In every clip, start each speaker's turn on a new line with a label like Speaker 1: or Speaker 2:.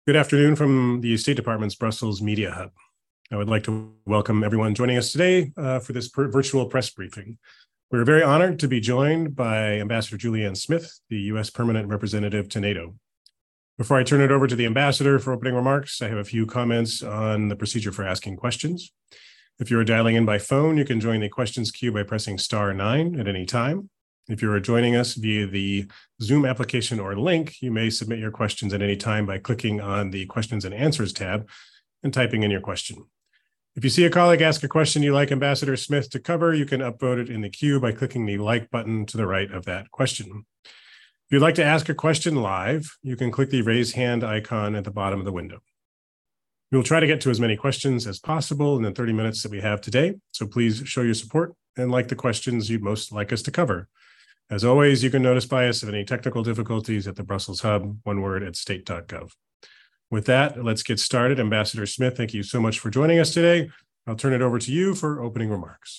Speaker 1: Good afternoon from the State Department's Brussels Media Hub. I would like to welcome everyone joining us today for this virtual press briefing. We're very honored to be joined by Ambassador Julianne Smith, the U.S. Permanent Representative to NATO. Before I turn it over to the Ambassador for opening remarks, I have a few comments on the procedure for asking questions. If you are dialing in by phone, you can join the questions queue by pressing *9 at any time. If you are joining us via the Zoom application or link, you may submit your questions at any time by clicking on the Questions and Answers tab and typing in your question. If you see a colleague ask a question you'd like Ambassador Smith to cover, you can upvote it in the queue by clicking the like button to the right of that question. If you'd like to ask a question live, you can click the raise hand icon at the bottom of the window. We will try to get to as many questions as possible in the 30 minutes that we have today, so please show your support and like the questions you'd most like us to cover. As always, you can notify us of any technical difficulties at the Brussels Hub, one word at state.gov. With that, let's get started. Ambassador Smith, thank you so much for joining us today. I'll turn it over to you for opening remarks.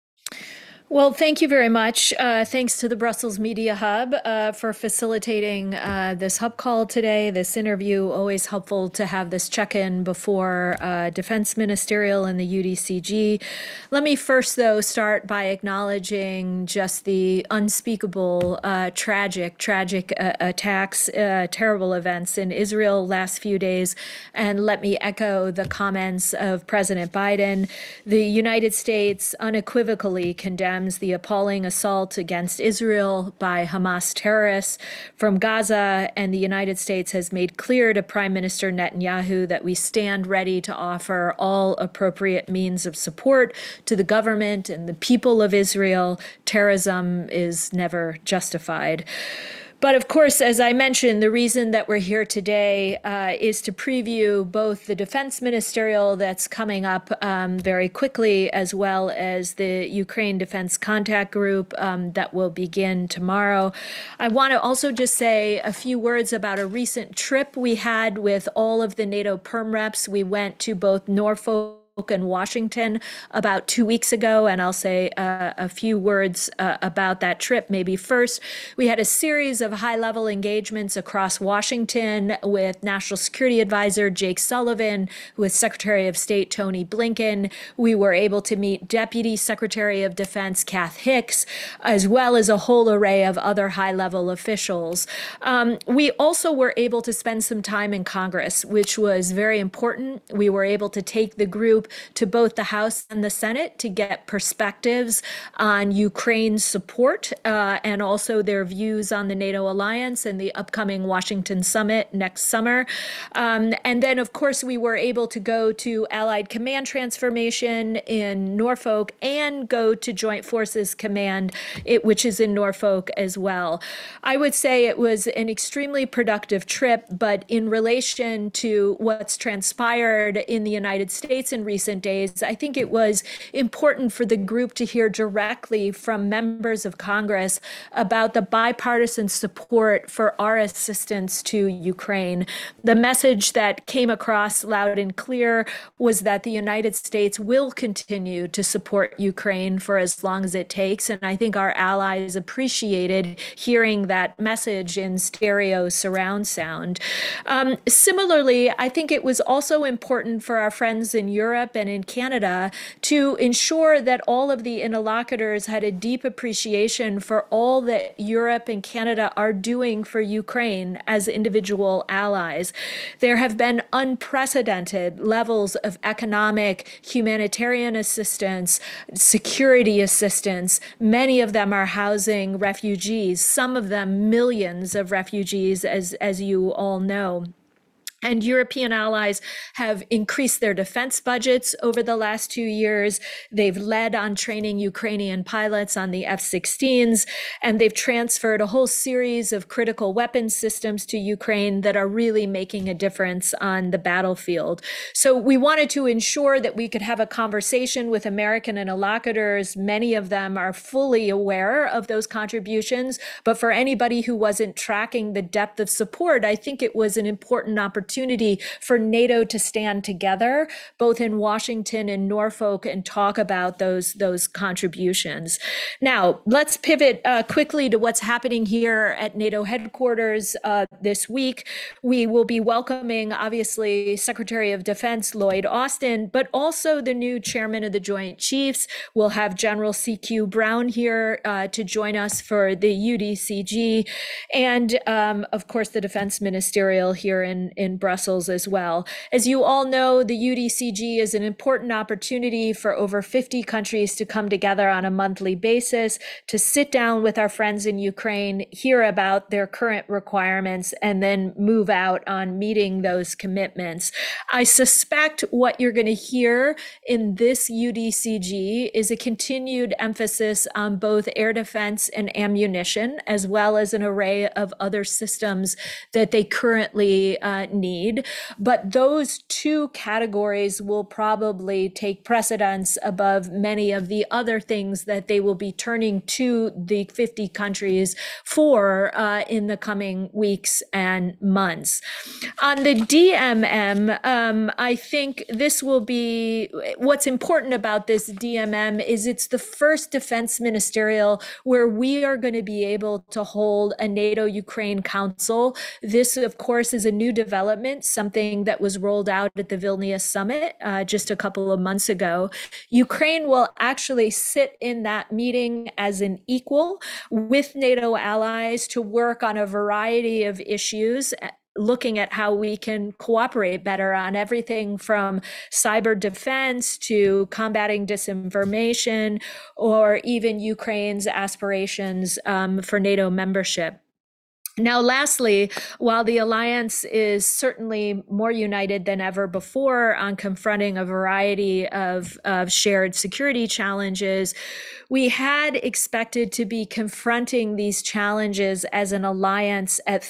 Speaker 2: Well, thank you very much. Thanks to the Brussels Media Hub for facilitating this hub call today, this interview. Always helpful to have this check-in before Defense Ministerial and the UDCG. Let me first, though, start by acknowledging just the unspeakable, tragic attacks, terrible events in Israel last few days. And let me echo the comments of President Biden. The United States unequivocally condemns the appalling assault against Israel by Hamas terrorists from Gaza, and the United States has made clear to Prime Minister Netanyahu that we stand ready to offer all appropriate means of support to the government and the people of Israel. Terrorism is never justified. But of course, as I mentioned, the reason that we're here today is to preview both the Defense Ministerial that's coming up very quickly, as well as the Ukraine Defense Contact Group that will begin tomorrow. I want to also just say a few words about a recent trip we had with all of the NATO perm reps. We went to both Norfolk and Washington about 2 weeks ago, and I'll say a few words about that trip. Maybe first, we had a series of high-level engagements across Washington with National Security Advisor Jake Sullivan, with Secretary of State Tony Blinken. We were able to meet Deputy Secretary of Defense Kath Hicks, as well as a whole array of other high-level officials. We also were able to spend some time in Congress, which was very important. We were able to take the group to both the House and the Senate to get perspectives on Ukraine's support and also their views on the NATO alliance and the upcoming Washington summit next summer. And then, of course, we were able to go to Allied Command Transformation in Norfolk and go to Joint Forces Command, which is in Norfolk as well. I would say it was an extremely productive trip, but in relation to what's transpired in the United States in recent days, I think it was important for the group to hear directly from members of Congress about the bipartisan support for our assistance to Ukraine. The message that came across loud and clear was that the United States will continue to support Ukraine for as long as it takes, and I think our allies appreciated hearing that message in stereo surround sound. Similarly, I think it was also important for our friends in Europe and in Canada to ensure that all of the interlocutors had a deep appreciation for all that Europe and Canada are doing for Ukraine as individual allies. There have been unprecedented levels of economic, humanitarian assistance, security assistance. Many of them are housing refugees, some of them millions of refugees, as you all know. And European allies have increased their defense budgets over the last 2 years. They've led on training Ukrainian pilots on the F-16s, and they've transferred a whole series of critical weapons systems to Ukraine that are really making a difference on the battlefield. So we wanted to ensure that we could have a conversation with American interlocutors. Many of them are fully aware of those contributions, but for anybody who wasn't tracking the depth of support, I think it was an important opportunity opportunity for NATO to stand together, both in Washington and Norfolk, and talk about those contributions. Now, let's pivot quickly to what's happening here at NATO headquarters this week. We will be welcoming, obviously, Secretary of Defense Lloyd Austin, but also the new chairman of the Joint Chiefs. We'll have General C.Q. Brown here to join us for the UDCG, and of course, the Defense Ministerial here in Brussels as well. As you all know, the UDCG is an important opportunity for over 50 countries to come together on a monthly basis to sit down with our friends in Ukraine, hear about their current requirements, and then move out on meeting those commitments. I suspect what you're going to hear in this UDCG is a continued emphasis on both air defense and ammunition, as well as an array of other systems that they currently need. But those two categories will probably take precedence above many of the other things that they will be turning to the 50 countries for in the coming weeks and months. On the DMM, I think this will be, what's important about this DMM is it's the first defense ministerial where we are going to be able to hold a NATO-Ukraine council. This, of course, is a new development, something that was rolled out at the Vilnius summit just a couple of months ago. Ukraine will actually sit in that meeting as an equal with NATO allies to work on a variety of issues, looking at how we can cooperate better on everything from cyber defense to combating disinformation, or even Ukraine's aspirations for NATO membership. Now, lastly, while the alliance is certainly more united than ever before on confronting a variety of shared security challenges, we had expected to be confronting these challenges as an alliance at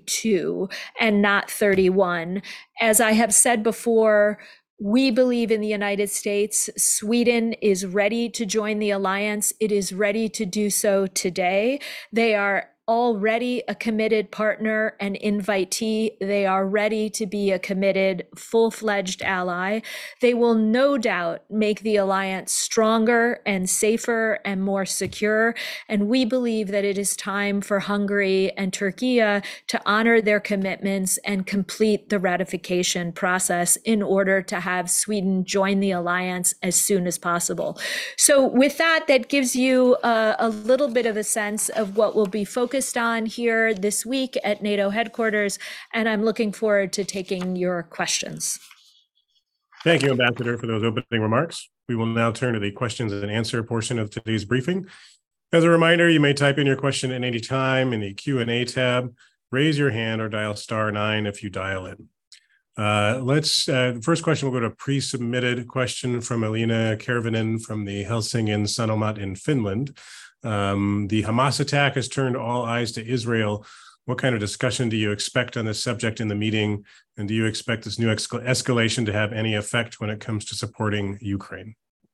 Speaker 2: 32 and not 31. As I have said before, we believe in the United States. Sweden is ready to join the alliance. It is ready to do so today. They are already a committed partner and invitee. They are ready to be a committed, full-fledged ally. They will no doubt make the alliance stronger and safer and more secure. And we believe that it is time for Hungary and Turkey to honor their commitments and complete the ratification process in order to have Sweden join the alliance as soon as possible. So with that, that gives you a little bit of a sense of what will be focused on here this week at NATO headquarters, and I'm looking forward to taking your questions.
Speaker 1: Thank you, Ambassador, for those opening remarks. We will now turn to the questions and answer portion of today's briefing. As a reminder, you may type in your question at any time in the Q&A tab, raise your hand, or dial *9 if you dial in. The first question will go to a pre-submitted question from Elina Kervinen from the Helsingin Sanomat in Finland. The Hamas attack has turned all eyes to Israel. What kind of discussion do you expect on this subject in the meeting? And do you expect this new escalation to have any effect when it comes to supporting Ukraine?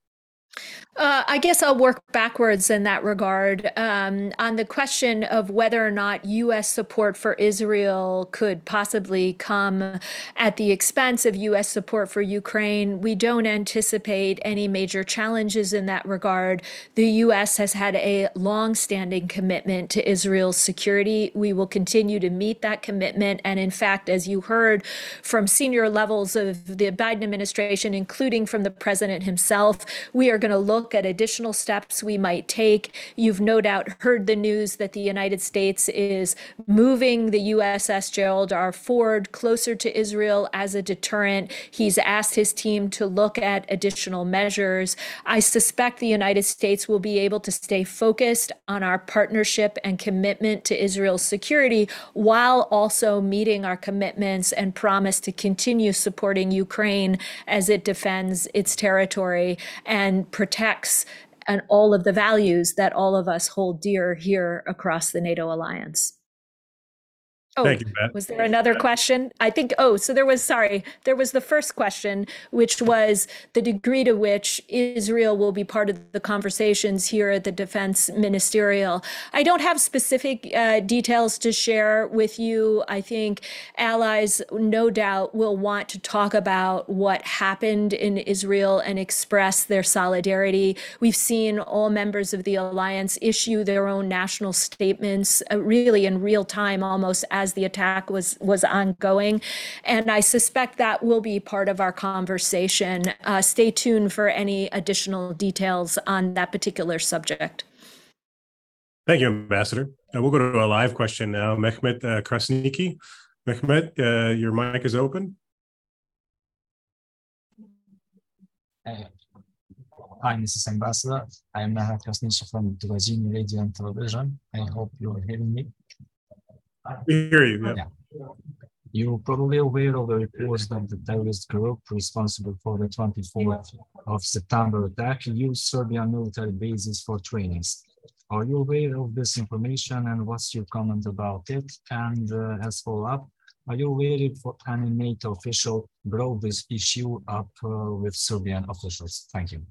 Speaker 2: I guess I'll work backwards in that regard. On the question of whether or not U.S. support for Israel could possibly come at the expense of U.S. support for Ukraine, we don't anticipate any major challenges in that regard. The U.S. has had a long-standing commitment to Israel's security. We will continue to meet that commitment. And in fact, as you heard from senior levels of the Biden administration, including from the president himself, we are going to look at additional steps we might take. You've no doubt heard the news that the United States is moving the USS Gerald R. Ford closer to Israel as a deterrent. He's asked his team to look at additional measures. I suspect the United States will be able to stay focused on our partnership and commitment to Israel's security while also meeting our commitments and promise to continue supporting Ukraine as it defends its territory and protects and all of the values that all of us hold dear here across the NATO alliance. Oh,
Speaker 1: Thank you, Matt.
Speaker 2: was there another question? I think, so there was the first question, which was the degree to which Israel will be part of the conversations here at the Defense Ministerial. I don't have specific details to share with you. I think allies, no doubt, will want to talk about what happened in Israel and express their solidarity. We've seen all members of the alliance issue their own national statements, really in real time, almost as the attack was ongoing. And I suspect that will be part of our conversation. Stay tuned for any additional details on that particular subject.
Speaker 1: Thank you, Ambassador. We'll go to a live question now. Mehmet Krasniki. Mehmet, your mic is open.
Speaker 3: Hi, Mrs. Ambassador. I am Mehmet Krasniki from Dvazini Radio and Television. I hope you're hearing me.
Speaker 1: We hear you. Yeah.
Speaker 3: You're probably aware of the reports that the terrorist group responsible for the 24th of September attack used Serbian military bases for trainings. Are you aware of this information and what's your comment about it? And as follow-up, are you aware if any NATO official brought this issue up with Serbian officials? Thank you.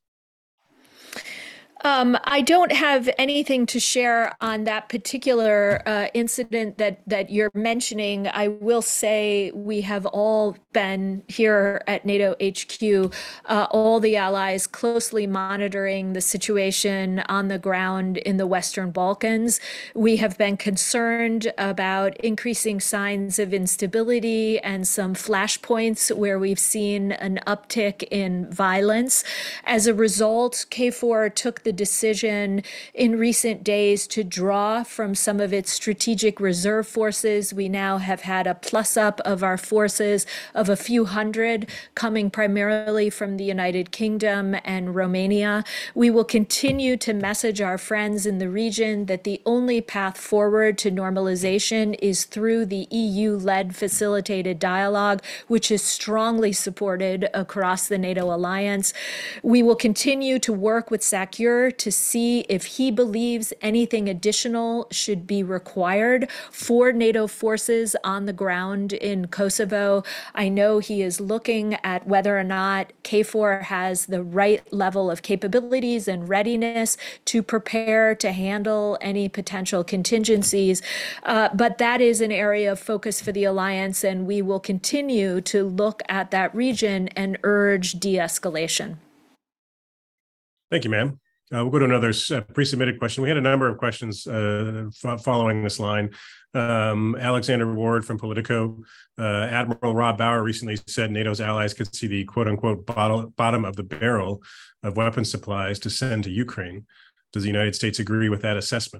Speaker 2: I don't have anything to share on that particular incident that you're mentioning. I will say we have all been here at NATO HQ, all the allies closely monitoring the situation on the ground in the Western Balkans. We have been concerned about increasing signs of instability and some flashpoints where we've seen an uptick in violence. As a result, KFOR took the decision in recent days to draw from some of its strategic reserve forces. We now have had a plus up of our forces of a few hundred coming primarily from the United Kingdom and Romania. We will continue to message our friends in the region that the only path forward to normalization is through the EU-led facilitated dialogue, which is strongly supported across the NATO alliance. We will continue to work with SACEUR to see if he believes anything additional should be required for NATO forces on the ground in Kosovo. I know he is looking at whether or not KFOR has the right level of capabilities and readiness to prepare to handle any potential contingencies. But that is an area of focus for the alliance, and we will continue to look at that region and urge de-escalation.
Speaker 1: Thank you, ma'am. We'll go to another pre-submitted question. We had a number of questions following this line. Alexander Ward from Politico. Admiral Rob Bauer recently said NATO's allies could see the quote-unquote bottom of the barrel of weapons supplies to send to Ukraine. Does the United States agree with that assessment?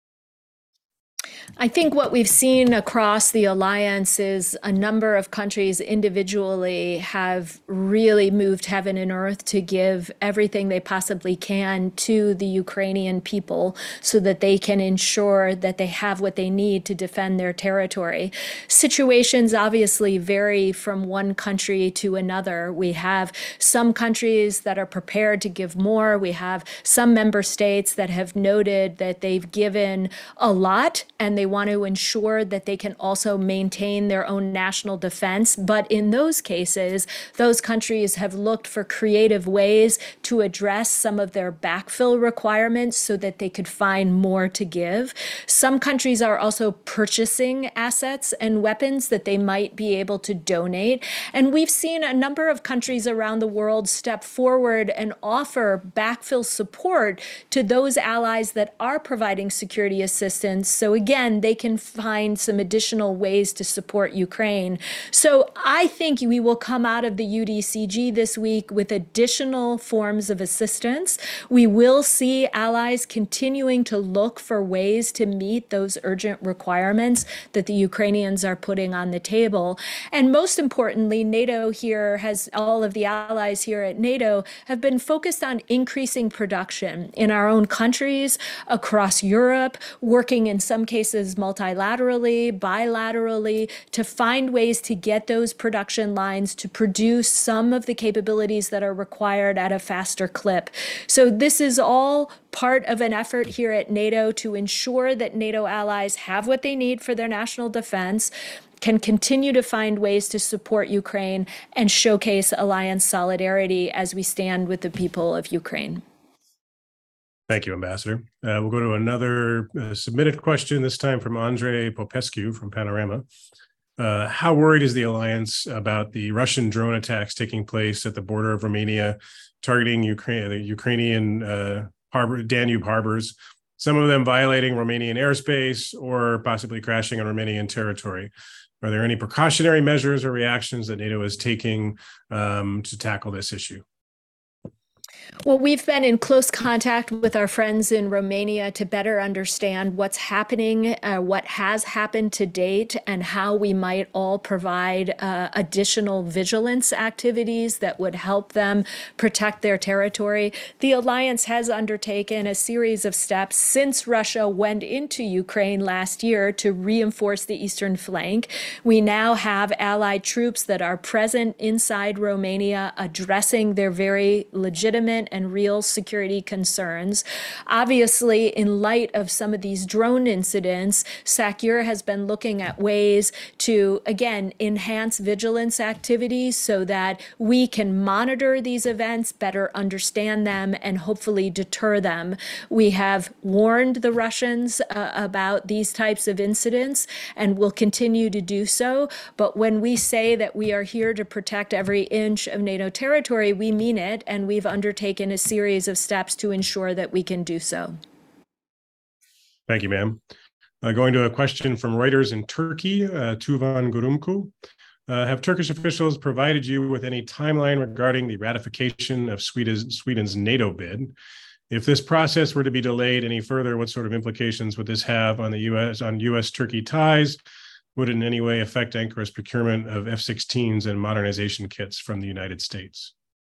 Speaker 2: I think what we've seen across the alliance is a number of countries individually have really moved heaven and earth to give everything they possibly can to the Ukrainian people so that they can ensure that they have what they need to defend their territory. Situations obviously vary from one country to another. We have some countries that are prepared to give more. We have some member states that have noted that they've given a lot and they want to ensure that they can also maintain their own national defense. But in those cases, those countries have looked for creative ways to address some of their backfill requirements so that they could find more to give. Some countries are also purchasing assets and weapons that they might be able to donate. And we've seen a number of countries around the world step forward and offer backfill support to those allies that are providing security assistance. So again, they can find some additional ways to support Ukraine. So I think we will come out of the UDCG this week with additional forms of assistance. We will see allies continuing to look for ways to meet those urgent requirements that the Ukrainians are putting on the table. And most importantly, NATO here has, all of the allies here at NATO have been focused on increasing production in our own countries, across Europe, working in some cases cases multilaterally, bilaterally, to find ways to get those production lines to produce some of the capabilities that are required at a faster clip. So this is all part of an effort here at NATO to ensure that NATO allies have what they need for their national defense, can continue to find ways to support Ukraine, and showcase alliance solidarity as we stand with the people of Ukraine.
Speaker 1: Thank you, Ambassador. We'll go to another submitted question, this time from Andrei Popescu from Panorama. How worried is the alliance about the Russian drone attacks taking place at the border of Romania, targeting the Ukrainian Danube harbors, some of them violating Romanian airspace or possibly crashing on Romanian territory? Are there any precautionary measures or reactions that NATO is taking to tackle this issue?
Speaker 2: Well, we've been in close contact with our friends in Romania to better understand what's happening, what has happened to date, and how we might all provide additional vigilance activities that would help them protect their territory. The alliance has undertaken a series of steps since Russia went into Ukraine last year to reinforce the eastern flank. We now have allied troops that are present inside Romania addressing their very legitimate and real security concerns. Obviously, in light of some of these drone incidents, SACEUR has been looking at ways to, again, enhance vigilance activities so that we can monitor these events, better understand them, and hopefully deter them. We have warned the Russians about these types of incidents and will continue to do so. But when we say that we are here to protect every inch of NATO territory, we mean it, and we've undertaken a series of steps to ensure that we can do so.
Speaker 1: Thank you, ma'am. Going to a question from Reuters in Turkey, Tuvan Gurumku. Have Turkish officials provided you with any timeline regarding the ratification of Sweden's NATO bid? If this process were to be delayed any further, what sort of implications would this have on U.S.-Turkey ties? Would it in any way affect Ankara's procurement of F-16s and modernization kits from the United States?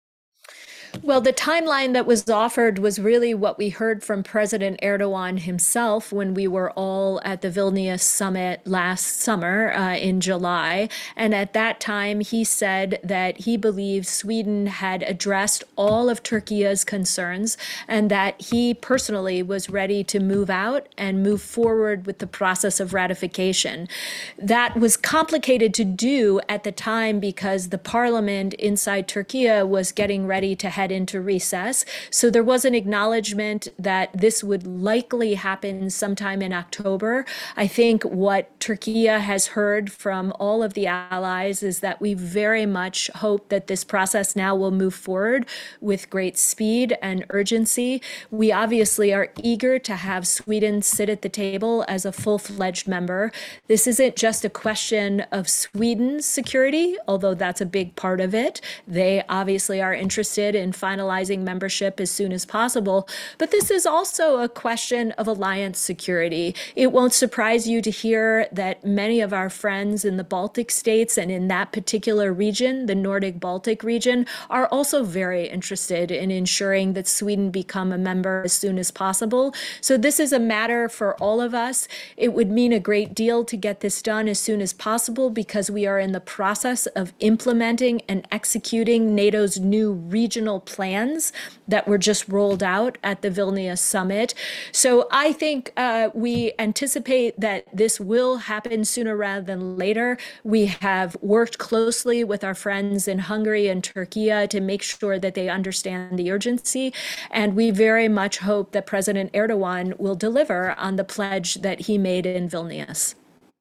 Speaker 2: Well, the timeline that was offered was really what we heard from President Erdogan himself when we were all at the Vilnius summit last summer in July. And at that time, he said that he believed Sweden had addressed all of Turkey's concerns and that he personally was ready to move out and move forward with the process of ratification. That was complicated to do at the time because the parliament inside Turkey was getting ready to head into recess. So there was an acknowledgement that this would likely happen sometime in October. I think what Turkey has heard from all of the allies is that we very much hope that this process now will move forward with great speed and urgency. We obviously are eager to have Sweden sit at the table as a full-fledged member. This isn't just a question of Sweden's security, although that's a big part of it. They obviously are interested in finalizing membership as soon as possible. But this is also a question of alliance security. It won't surprise you to hear that many of our friends in the Baltic states and in that particular region, the Nordic Baltic region, are also very interested in ensuring that Sweden become a member as soon as possible. So this is a matter for all of us. It would mean a great deal to get this done as soon as possible because we are in the process of implementing and executing NATO's new regional plans that were just rolled out at the Vilnius summit. So I think we anticipate that this will happen sooner rather than later. We have worked closely with our friends in Hungary and Turkey to make sure that they understand the urgency. And we very much hope that President Erdogan will deliver on the pledge that he made in Vilnius.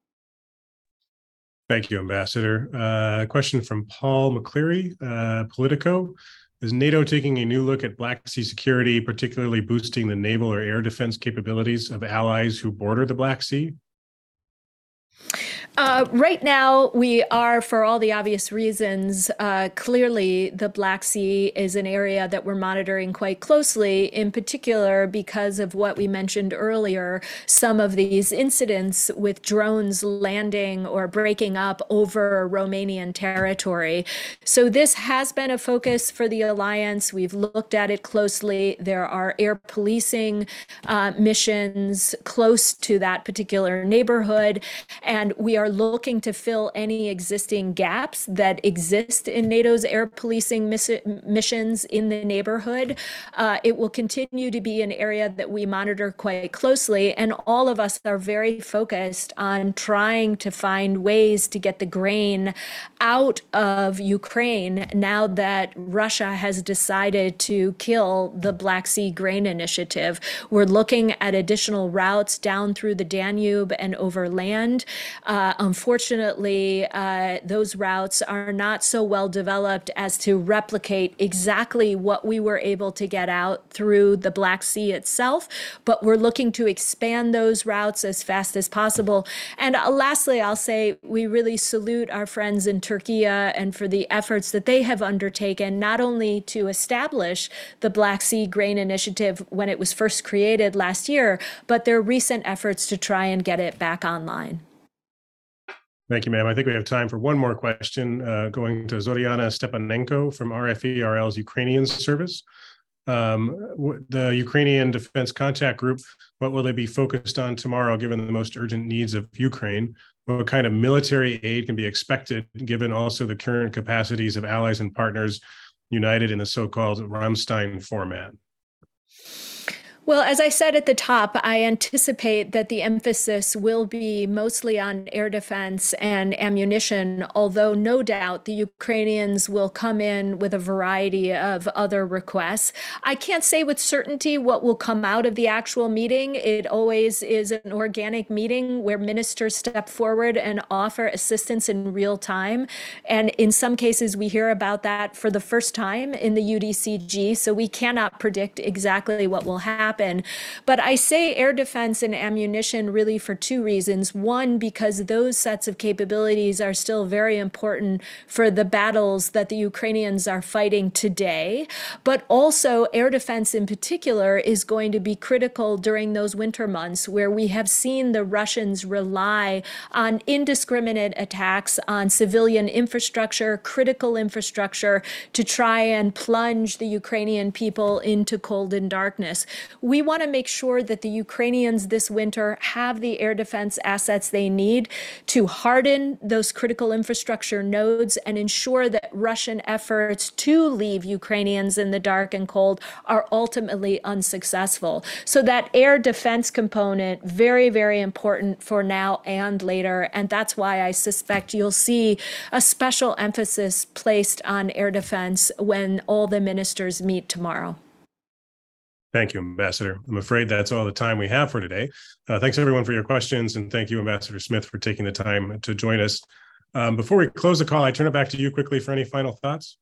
Speaker 1: Thank you, Ambassador. A question from Paul McCleary, Politico. Is NATO taking a new look at Black Sea security, particularly boosting the naval or air defense capabilities of allies who border the Black Sea?
Speaker 2: Right now, we are, for all the obvious reasons, clearly the Black Sea is an area that we're monitoring quite closely, in particular because of what we mentioned earlier, some of these incidents with drones landing or breaking up over Romanian territory. So this has been a focus for the alliance. We've looked at it closely. There are air policing missions close to that particular neighborhood, and we are looking to fill any existing gaps that exist in NATO's air policing missions in the neighborhood. It will continue to be an area that we monitor quite closely, and all of us are very focused on trying to find ways to get the grain out of Ukraine now that Russia has decided to kill the Black Sea Grain Initiative. We're looking at additional routes down through the Danube and over land. Unfortunately, those routes are not so well developed as to replicate exactly what we were able to get out through the Black Sea itself, but we're looking to expand those routes as fast as possible. And lastly, I'll say we really salute our friends in Turkey and for the efforts that they have undertaken, not only to establish the Black Sea Grain Initiative when it was first created last year, but their recent efforts to try and get it back online.
Speaker 1: Thank you, ma'am. I think we have time for one more question, going to Zoriana Stepanenko from RFE-RL's Ukrainian service. The Ukrainian Defense Contact Group, what will they be focused on tomorrow, given the most urgent needs of Ukraine? What kind of military aid can be expected, given also the current capacities of allies and partners united in the so-called Ramstein format?
Speaker 2: Well, as I said at the top, I anticipate that the emphasis will be mostly on air defense and ammunition, although no doubt the Ukrainians will come in with a variety of other requests. I can't say with certainty what will come out of the actual meeting. It always is an organic meeting where ministers step forward and offer assistance in real time. And in some cases, we hear about that for the first time in the UDCG, so we cannot predict exactly what will happen. But I say air defense and ammunition really for two reasons. One, because those sets of capabilities are still very important for the battles that the Ukrainians are fighting today. But also air defense in particular is going to be critical during those winter months where we have seen the Russians rely on indiscriminate attacks on civilian infrastructure, critical infrastructure, to try and plunge the Ukrainian people into cold and darkness. We want to make sure that the Ukrainians this winter have the air defense assets they need to harden those critical infrastructure nodes and ensure that Russian efforts to leave Ukrainians in the dark and cold are ultimately unsuccessful. So that air defense component, very, very important for now and later. And that's why I suspect you'll see a special emphasis placed on air defense when all the ministers meet tomorrow.
Speaker 1: Thank you, Ambassador. I'm afraid that's all the time we have for today. Thanks, everyone, for your questions. And thank you, Ambassador Smith, for taking the time to join us. Before we close the call, I turn it back to you quickly for any final thoughts.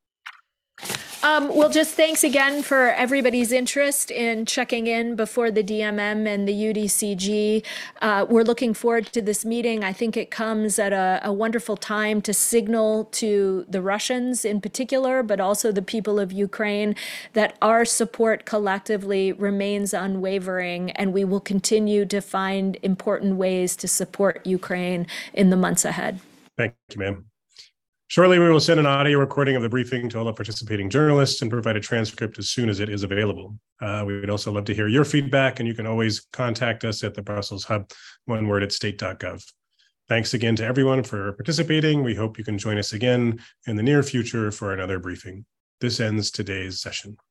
Speaker 2: Well, just thanks again for everybody's interest in checking in before the DMM and the UDCG. We're looking forward to this meeting. I think it comes at a wonderful time to signal to the Russians in particular, but also the people of Ukraine, that our support collectively remains unwavering, and we will continue to find important ways to support Ukraine in the months ahead.
Speaker 1: Thank you, ma'am. Shortly, we will send an audio recording of the briefing to all the participating journalists and provide a transcript as soon as it is available. We would also love to hear your feedback, and you can always contact us at the Brussels Hub, one word at state.gov. Thanks again to everyone for participating. We hope you can join us again in the near future for another briefing. This ends today's session.